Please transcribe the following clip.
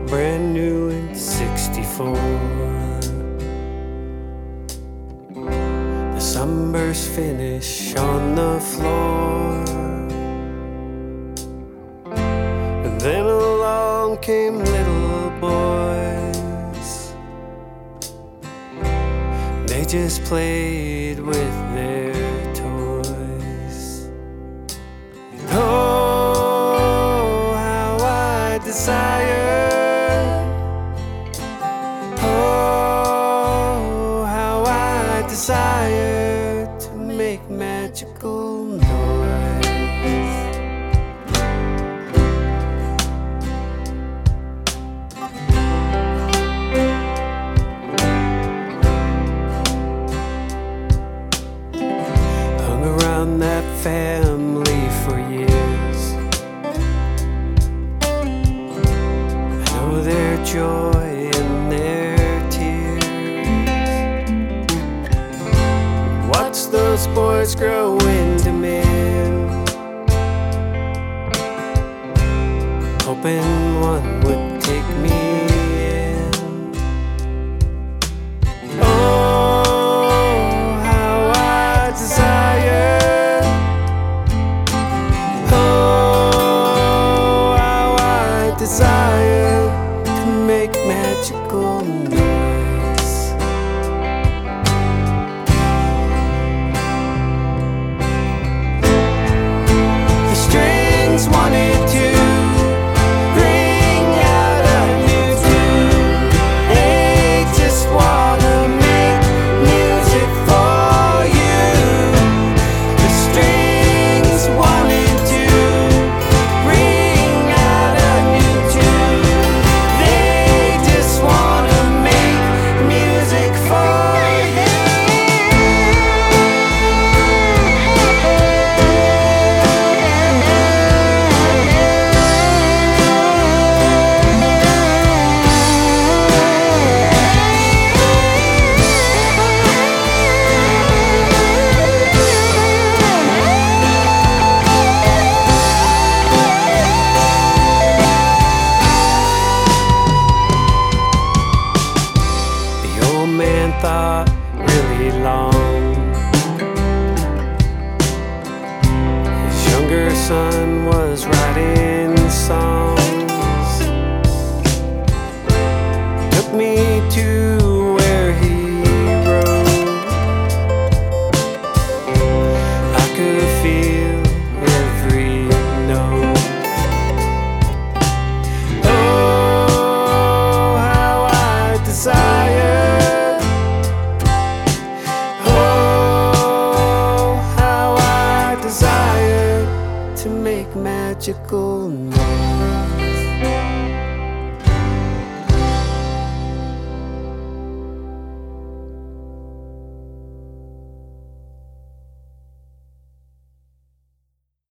brand new in '64. The sunburst finish on the floor, and then along came little boys. They just played with their toys. Oh, how I desire, oh, how I desire to make magical noise. Hung around that family for years. I know their joy and their tears. Watch those boys grow into men, hoping one would take me in. Oh, how I desire, oh, how I desire to make magical noise. The strings wanted to bring out a new tune. They just wanna make music for you. The strings wanted to bring out a new tune. They just wanna make music for you. The old man thought really long. His younger son was writing songs. Took me to where he wrote. I could feel every note. Oh, how I desire, oh, how I desire to make magical